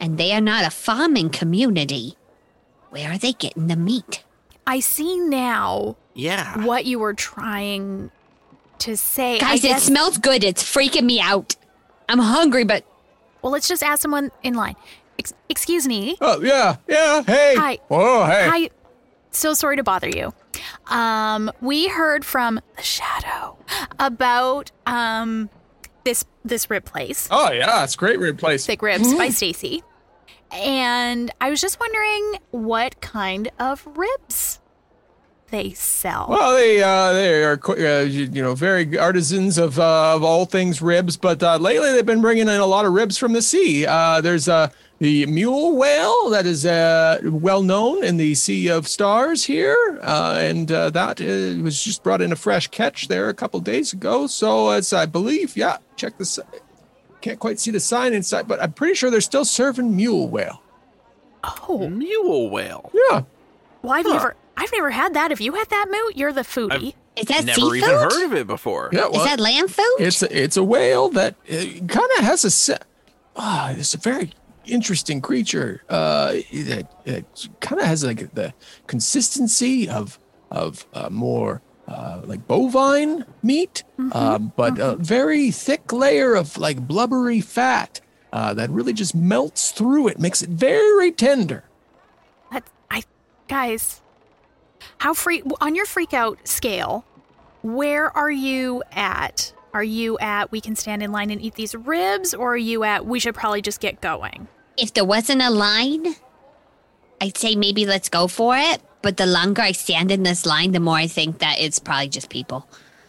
and they are not a farming community, where are they getting the meat? I see now Yeah. what you were trying to say. Guys, I it guess, smells good. It's freaking me out. I'm hungry, but well, let's just ask someone in line. Ex- excuse me. Oh, yeah, yeah, hey. Hi. Oh, hey. Hi. So sorry to bother you. Um, we heard from the Shadow about um this this rib place, Oh, yeah, it's a great rib place. Thick Ribs by Stacy, and I was just wondering what kind of ribs they sell. Well, they uh, they are qu- uh, you, you know very artisans of uh, of all things ribs, but uh, lately they've been bringing in a lot of ribs from the sea. Uh, there's uh, the mule whale that is uh, well known in the Sea of Stars here, uh, and uh, that uh, was just brought in a fresh catch there a couple days ago. So it's I believe, yeah, check the si- can't quite see the sign inside, but I'm pretty sure they're still serving mule whale. Oh, Mule whale. Yeah. well, I've Huh. never I've never had that. Have you had that, Moot? You're the foodie. is that Never seafood? even heard of it before. Yeah, Is well, that lamb food? It's a, it's a whale that kind of has a se- ah, it's a very interesting creature. Uh, it, it kind of has like the consistency of of uh, more uh, like bovine meat, uh, but a very thick layer of like blubbery fat uh, that really just melts through it, makes it very tender. That I guys, how free on your freak out scale? Where are you at? Are you at we can stand in line and eat these ribs, or are you at we should probably just get going? If there wasn't a line, I'd say maybe let's go for it. But the longer I stand in this line, the more I think that it's probably just people.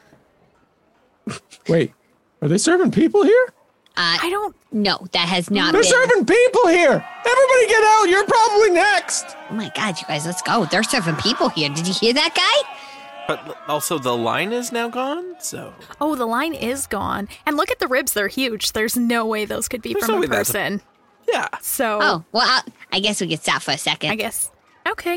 Wait, are they serving people here? Uh, I don't. no, that has not They're been. serving people here. Everybody get out. You're probably next. Oh my God, you guys, let's go. They're serving people here. Did you hear that guy? But also the line is now gone, so Oh, the line is gone, and look at the ribs; they're huge. There's no way those could be There's from no a way that's a- person. yeah. So, Oh, well, I'll, I guess we could stop for a second. I guess okay.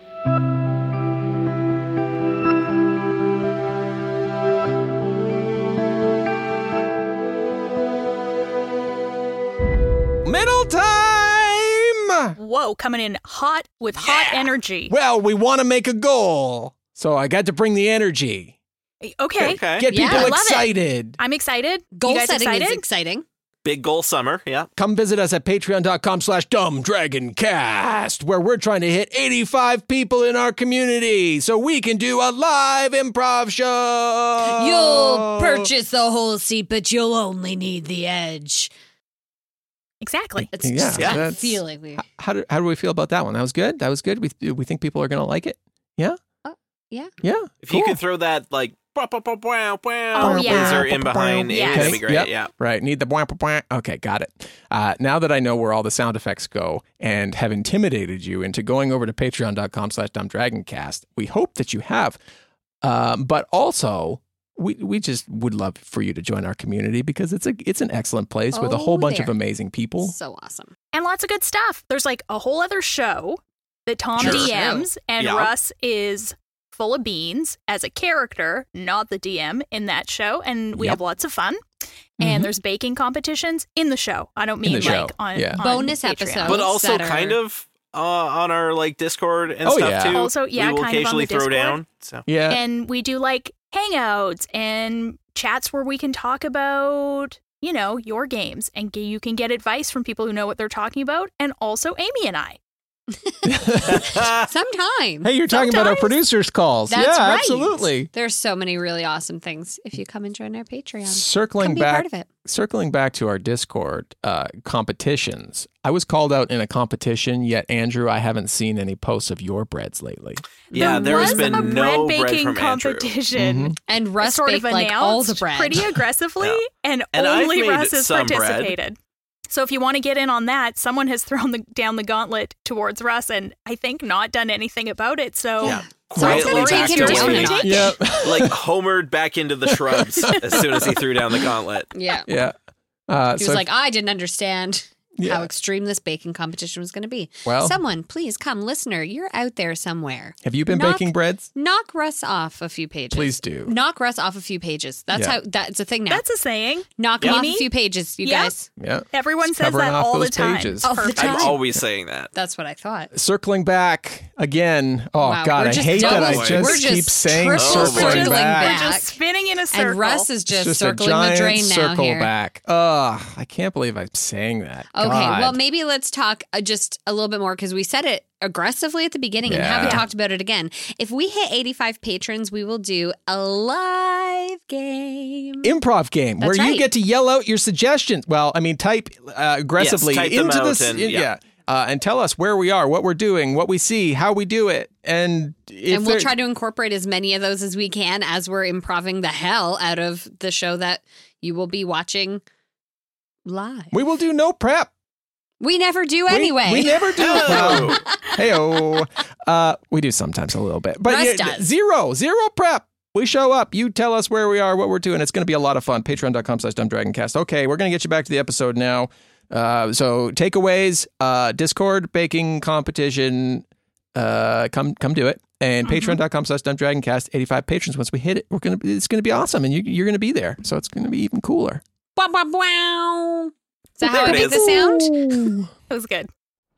Middle time! Whoa, coming in hot with hot energy. Well, we want to make a goal. So I got to bring the energy. Okay, Okay. Get Yeah. people I love it. excited. I'm excited. Goal you guys setting excited? is exciting. Big goal summer, yeah. Come visit us at patreon.com slash dumbdragoncast, where we're trying to hit eighty-five people in our community so we can do a live improv show. You'll purchase the whole seat, but you'll only need the edge. Exactly. It's Yeah, just yeah. that that's- feeling. We, How do, how do we feel about that one? That was good? That was good? We, we think people are going to like it? Yeah? yeah. Yeah? If you Cool. could throw that like wow, wow, wow, wow, Oh, yeah. laser in behind, Yes. Amy, that'd be great. Yep. Yeah. Right. Need the bwah, bwah, bwah. Okay, got it. Uh, now that I know where all the sound effects go and have intimidated you into going over to patreon.com slash dumbdragoncast, we hope that you have. Um, but also, we, we just would love for you to join our community because it's a it's an excellent place with a whole Oh, bunch of there. amazing people. So awesome. And lots of good stuff. There's like a whole other show that Tom Sure. D Ms, and Yeah. Russ is full of beans as a character, not the D M in that show. And we Yep. have lots of fun. Mhm. And there's baking competitions in the show. I don't In mean the show, like on, yeah. on Bonus Patreon. episodes. But also that are- kind of uh, on our like Discord and Oh, stuff yeah. too. Also, yeah, we will kind of on occasionally the throw Discord. down. So Yeah. And we do like hangouts and chats where we can talk about, you know, your games, and g- you can get advice from people who know what they're talking about, and also Amy and I. Sometime. Hey, you're talking about our Sometimes. producers' calls. That's yeah, right. absolutely. There's so many really awesome things if you come and join our Patreon. Circling Come be back part of it. circling back to our Discord uh, competitions, I was called out in a competition, yet, Andrew, I haven't seen any posts of your breads lately. yeah, there there's was been a no bread bread baking from Andrew. competition. And Russ sort baked of like announced all the bread. pretty aggressively, Yeah. and, And I've only made Russ has some bread. participated. So if you want to get in on that, someone has thrown the, down the gauntlet towards Russ, and I think not done anything about it. So Yeah. Someone's Quietly gonna take backed him down away, a notch. Yep. like homered back into the shrubs as soon as he threw down the gauntlet. Yeah. yeah. Uh, he so was like, I didn't understand. Yeah. how extreme this baking competition was going to be. Well- someone, please come, listener. You're out there somewhere. Have you been Knock- baking breads? Knock Russ off a few pages. Please do. Knock Russ off a few pages. That's Yeah. how. That's a thing now. That's a saying. Knock him off a Mimi? few pages, you Yeah. guys. Yeah. Everyone It's says covering that off all the those time. pages. All the Perfect. time. I'm always saying that. That's what I thought. Circling back again. Oh, Wow, God, we're I just hate that I double- just, we're just keep saying triple circling circling back. We're back. just spinning in a circle. And Russ is just, It's just circling a the giant drain now circle here. back. Ugh, I can't believe I'm saying that. Okay, God. well, maybe let's talk uh, just a little bit more because we said it aggressively at the beginning and haven't Yeah. talked about it again. If we hit eighty-five patrons, we will do a live game. Improv game That's where you right. get to yell out your suggestions. Well, I mean, type uh, aggressively Yes, type them into out this. and- yeah. yeah. Uh, and tell us where we are, what we're doing, what we see, how we do it. And if and we'll there- try to incorporate as many of those as we can as we're improving the hell out of the show that you will be watching live. we will do no prep. We never do We- anyway. We, never do. Oh. Hey, oh. Uh, we do sometimes a little bit. But Russ yeah, does. zero, zero prep. We show up. You tell us where we are, what we're doing. It's going to be a lot of fun. Patreon.com slash dumbdragoncast. Okay, we're going to get you back to the episode now. Uh, so takeaways, uh, Discord baking competition. Uh, come come do it. And Mm-hmm. patreon.com slash dumbdragoncast. eighty-five patrons. Once we hit it, we're gonna it's gonna be awesome, and you, you're gonna be there. So it's gonna be even cooler. Wow, wow, wow. Is that how I There it make the is. sound? It was good.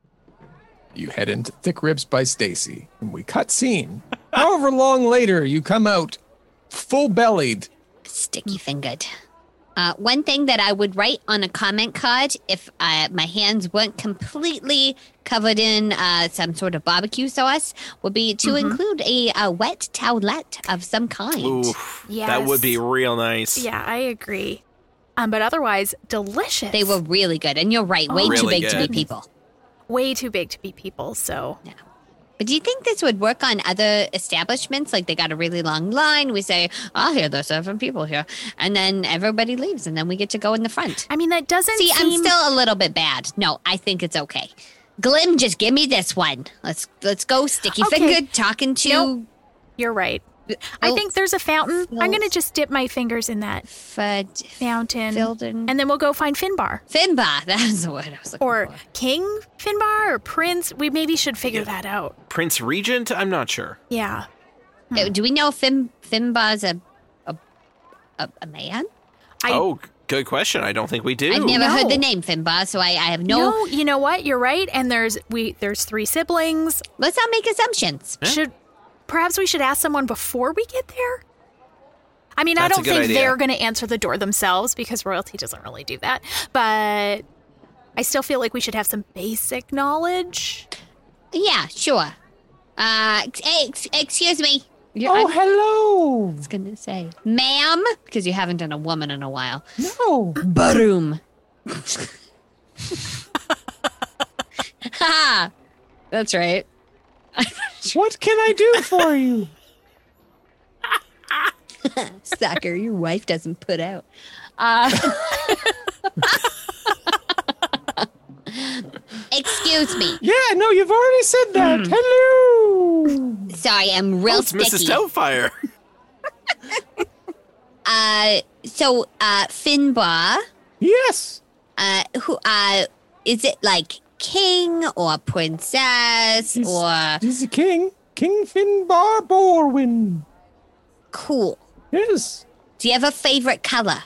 You head into Thick Ribs by Stacy, and we cut scene. However long later, you come out full bellied. Sticky fingered. Uh, one thing that I would write on a comment card if uh, my hands weren't completely covered in uh, some sort of barbecue sauce would be to include a, a wet towelette of some kind. Oof, Yes. that would be real nice. Yeah, I agree. Um, but otherwise, delicious. They were really good. And you're right, way too Really big to good. be people. way too big to be people. So But do you think this would work on other establishments? Like they got a really long line. We say, oh, here, there's seven people here. And then everybody leaves and then we get to go in the front. I mean, that doesn't See, I'm seem. still a little bit bad. No, I think it's okay. Glim, just give me this one. Let's let's go sticky Okay. fingered talking to Nope. You're right. I Phil- think there's a fountain. I'm Phil's- gonna just dip my fingers in that Fud, fountain, Filden. and then we'll go find Finbar Finbar. That was the word I was looking or for. King Finbar or Prince. We maybe should figure Yeah. that out. Prince Regent? I'm not sure. Yeah. Uh, Do we know if Fin Finbar's a a, a a man? I, oh, g- good question. I don't think we do. I've never No. heard the name Finbar, so I, I have no. no. You know what? You're right. And there's we there's three siblings. Let's not make assumptions. Should perhaps we should ask someone before we get there? I mean, I That's a don't good think idea. they're going to answer the door themselves because royalty doesn't really do that. But I still feel like we should have some basic knowledge. Yeah, sure. Uh, ex- ex- excuse me. You're, Oh, I hello. was gonna say, ma'am, because you haven't done a woman in a while. No. Boom. Ha! That's right. What can I do for you? Sucker, your wife doesn't put out. Uh, excuse me. Yeah, no, you've already said that. Hmm. Hello. Sorry, I'm real Oh, it's Missus sticky. Doubtfire. Uh, so, uh, Finbar, Yes. uh, who, uh, is it like king or princess He's- or He's the king. King Finbar Borwin. cool? Yes. Do you have a favorite color?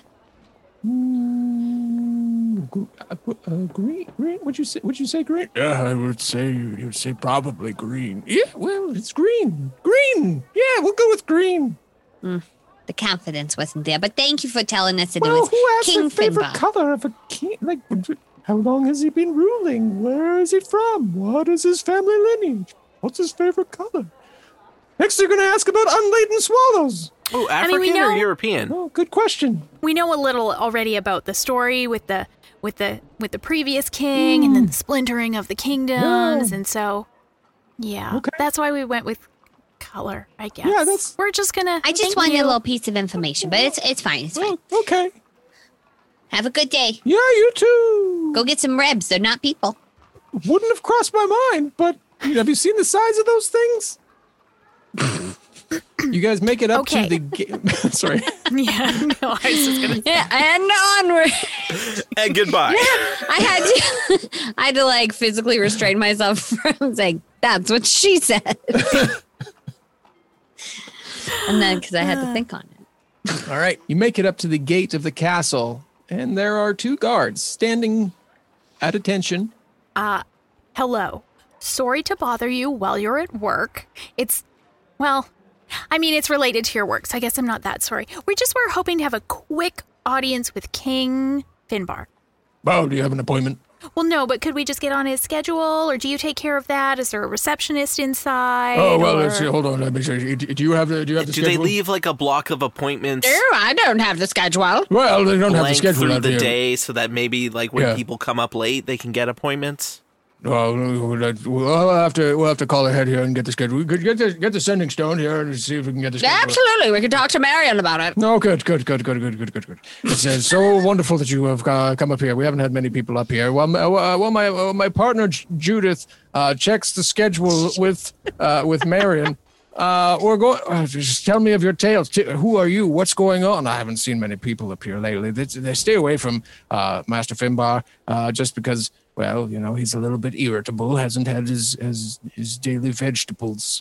Mm, gr- uh, uh, green? Green? Would you say? Would you say green? Yeah, I would say. You would say probably green. Yeah, well, it's green. Green. Yeah, we'll go with green. The confidence wasn't there, but thank you for telling us that Well, it was who asked King the favorite Finbar. color of a king? Like, how long has he been ruling? Where is he from? What is his family lineage? What's his favorite color? Next, they're going to ask about unladen swallows. Oh, mean, African we know- or European? Oh, good question. We know a little already about the story with the with the with the previous king and then the splintering of the kingdoms, Yeah. and so yeah, Okay. that's why we went with color. I guess. Yeah, that's- We're just gonna. I just thank wanted you. a little piece of information, but it's it's fine. It's fine. Oh, okay. Have a good day. Yeah, you too. Go get some ribs. They're not people. Wouldn't have crossed my mind, but have you seen the size of those things? You guys make it up Okay. to the game. Sorry. Yeah, no, I was just gonna. Yeah, and onward. And goodbye. I had to, I had to like physically restrain myself from saying, that's what she said. And then, because I had to think on it. All right. You make it up to the gate of the castle, and there are two guards standing at attention. Hello. Sorry to bother you while you're at work. It's, well, I mean, it's related to your work, so I guess I'm not that sorry. We just were hoping to have a quick audience with King Finbar. Oh, do you have an appointment? Well, no, but could we just get on his schedule, or do you take care of that? Is there a receptionist inside? Oh, well, or... let's see. Hold on. Let me see. Do you have the, do you have the Do schedule? they leave like a block of appointments Oh, I don't have the schedule. Well, they don't have the blank schedule through out the here. day so that maybe like when Yeah. people come up late, they can get appointments? Well, we'll have to we'll have to call ahead here and get the schedule. We could get the get the sending stone here and see if we can get the schedule. Absolutely. We could talk to Marion about it. No, good, good, good, good, good, good, good, good. It's uh, so wonderful that you have uh, come up here. We haven't had many people up here. Well, my, uh, well, my uh, my partner J- Judith uh, checks the schedule with uh, with Marion. Uh, we're going. Uh, just tell me of your tales. T- who are you? What's going on? I haven't seen many people up here lately. They, they stay away from uh, Master Finbar uh, just because. Well, you know, he's a little bit irritable. Hasn't had his his, his daily vegetables.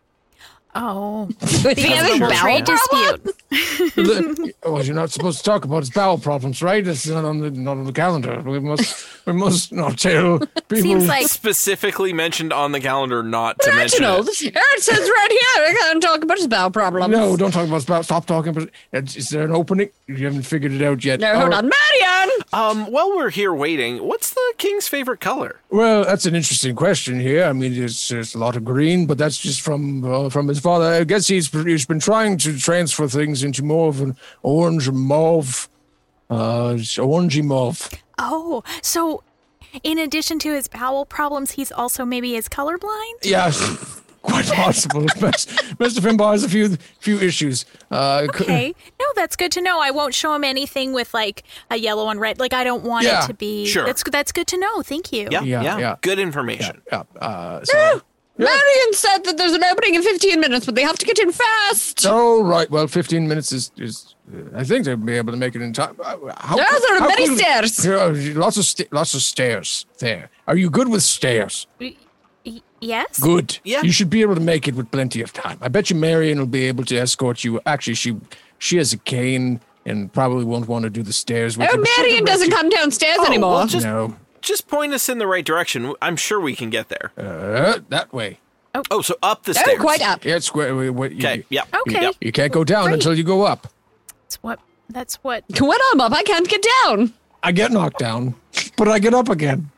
Oh. Do you have a Little bowel trade problem? dispute. Oh, you're not supposed to talk about his bowel problems, right? It's not on the not on the calendar. We must we must not tell people. Seems like Specifically mentioned on the calendar not to mention Reginald, it. here it says right here. I can't talk about his bowel problems. No, don't talk about his bowel. Stop talking about it. Is there an opening? You haven't figured it out yet. No, hold Oh, on. Marion! Um, while we're here waiting, what's the king's favorite color? Well, that's an interesting question here. I mean, there's, there's a lot of green, but that's just from uh, from his father. I guess he's he's been trying to transfer things into more of an orange mauve, uh, orangey mauve. Oh, so in addition to his bowel problems, he's also maybe is colorblind? Yes, quite possible. Mister Finbar has a few few issues. Uh, c- Okay. No, that's good to know. I won't show him anything with like a yellow and red. Like I don't want Yeah, it to be. sure. That's that's good to know. Thank you. Yeah, Yeah, yeah, yeah. Good information. Yeah. Uh, so, Marion said that there's an opening in fifteen minutes, but they have to get in fast. oh, right. Well, fifteen minutes is is. Uh, I think they'll be able to make it in time. Uh, How, Yeah, there are how many quickly- stairs. Yeah, lots of sta- lots of stairs there. Are you good with stairs? Y- Yes. Good. Yeah. You should be able to make it with plenty of time. I bet you Marion will be able to escort you. Actually, she she has a cane and probably won't want to do the stairs with Oh, you. but she'll Marion direct doesn't you. come downstairs Oh, anymore. well, just No, just point us in the right direction. I'm sure we can get there. uh, that way. Oh, so up the Oh, stairs. quite up. Yeah, it's square. we- we- you- Okay. Yep. Okay. Yep. You can't go down Great. until you go up. That's what. That's what. When I'm up, I can't get down. I get knocked down, but I get up again.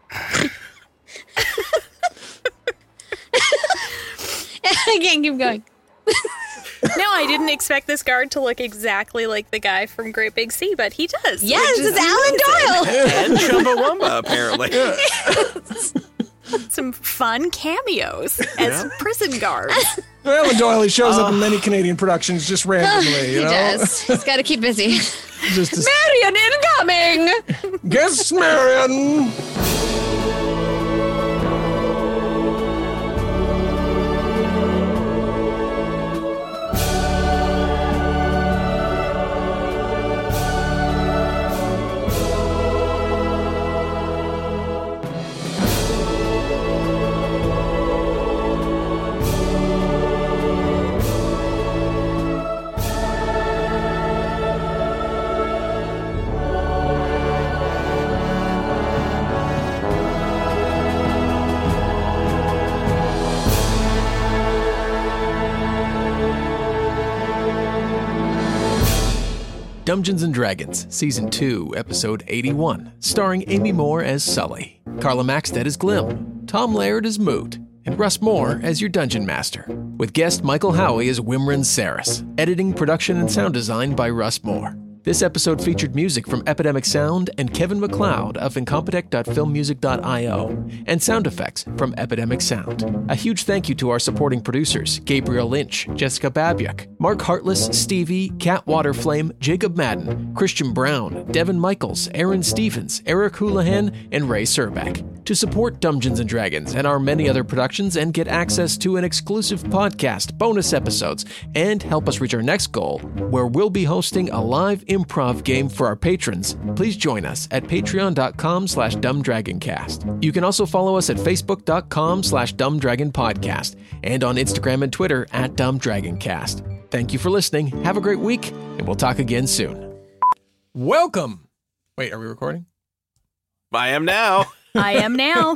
I can't keep going. No, I didn't expect this guard to look exactly like the guy from Great Big Sea, but he does. Yes, which is it's Alan Doyle. And Chumbawamba, apparently. some fun cameos as prison guards. Well, and Doyle, he shows up in many Canadian productions just randomly. He You know? does. He's got to keep busy. Just to Marion incoming. guess Marion. Dungeons and Dragons, Season two, Episode eighty-one, starring Amy Moore as Sully, Carla Maxted as Glim, Tom Laird as Moot, and Russ Moore as your Dungeon Master, with guest Michael Howie as Wimran Saris, editing, production, and sound design by Russ Moore. This episode featured music from Epidemic Sound and Kevin MacLeod of incompetech dot film music dot io, and sound effects from Epidemic Sound. A huge thank you to our supporting producers, Gabriel Lynch, Jessica Babiak, Mark Hartless, Stevie, Kat Waterflame, Jacob Madden, Christian Brown, Devin Michaels, Aaron Stevens, Eric Houlihan, and Ray Surbeck. To support Dungeons and Dragons and our many other productions and get access to an exclusive podcast, bonus episodes, and help us reach our next goal, where we'll be hosting a live improv game for our patrons, please join us at patreon.com slash dumbdragoncast. You can also follow us at facebook.com slash dumbdragonpodcast and on Instagram and Twitter at dumbdragoncast. Thank you for listening. Have a great week, and we'll talk again soon. Welcome. Wait, are we recording? I am now. I am now.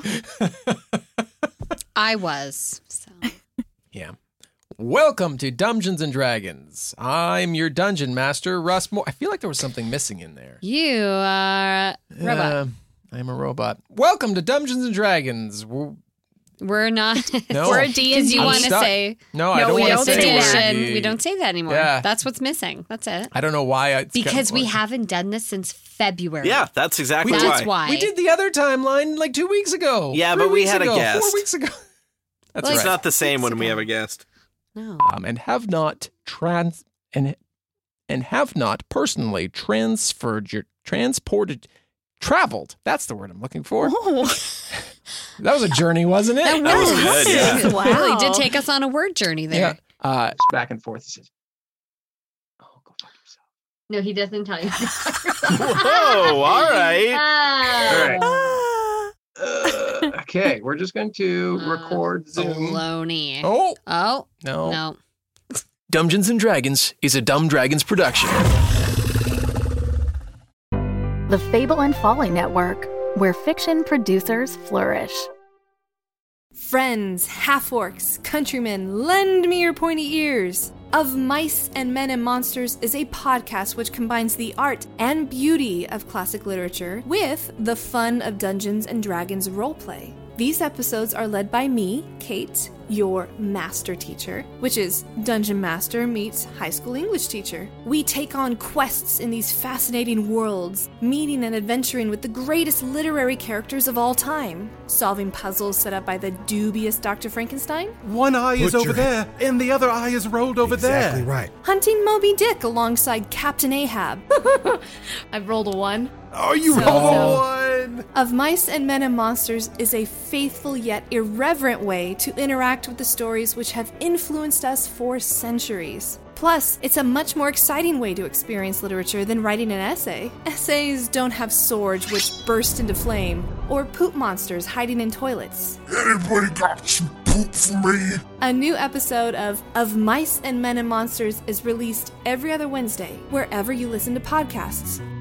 I was. So. Yeah. Welcome to Dungeons and Dragons. I'm your dungeon master, Russ Moore. I feel like there was something missing in there. You are a robot. Uh, I'm a robot. Welcome to Dungeons and Dragons. We're, We're not. No. We're a D and D. Because you I'm want to stuck. say. no, I No, don't we want to don't say say we're that. the- We don't say that anymore. Yeah. That's what's missing. That's it. I don't know why. I, it's Because kind we of- haven't done this since February. Yeah, that's exactly We That's why. why. We did the other timeline like two weeks ago. Yeah, three but we weeks had a ago, guest. Four weeks ago. That's Well, It's right. not the same when we have a guest. No. um, and have not trans and and have not personally transferred your transported traveled. That's the word I'm looking for. Oh, That was a journey, wasn't it? That That was good, yeah. wow. Really did take us on a word journey there. Yeah. Uh, back and forth. He says, "Oh, go fuck yourself." No, he doesn't tell you. Whoa, all right. All right. Uh, okay, we're just going to Uh, record Zoom. Baloney. oh Oh, no. no. Dungeons and Dragons is a Dumb Dragons production. The Fable and Folly Network, where fiction producers flourish. Friends, half-orcs, countrymen, lend me your pointy ears. Of Mice and Men and Monsters is a podcast which combines the art and beauty of classic literature with the fun of Dungeons and Dragons roleplay. These episodes are led by me, Kate, your master teacher, which is Dungeon Master meets high school English teacher. We take on quests in these fascinating worlds, meeting and adventuring with the greatest literary characters of all time, solving puzzles set up by the dubious Doctor Frankenstein, One eye is Put over your- there, and the other eye is rolled over Exactly there. right. hunting Moby Dick alongside Captain Ahab. I've rolled a one. Oh, you So- rolled so- a one! Of Mice and Men and Monsters is a faithful yet irreverent way to interact with the stories which have influenced us for centuries. Plus, it's a much more exciting way to experience literature than writing an essay. Essays don't have swords which burst into flame, or poop monsters hiding in toilets. Anybody got some poop for me? A new episode of Of Mice and Men and Monsters is released every other Wednesday, wherever you listen to podcasts.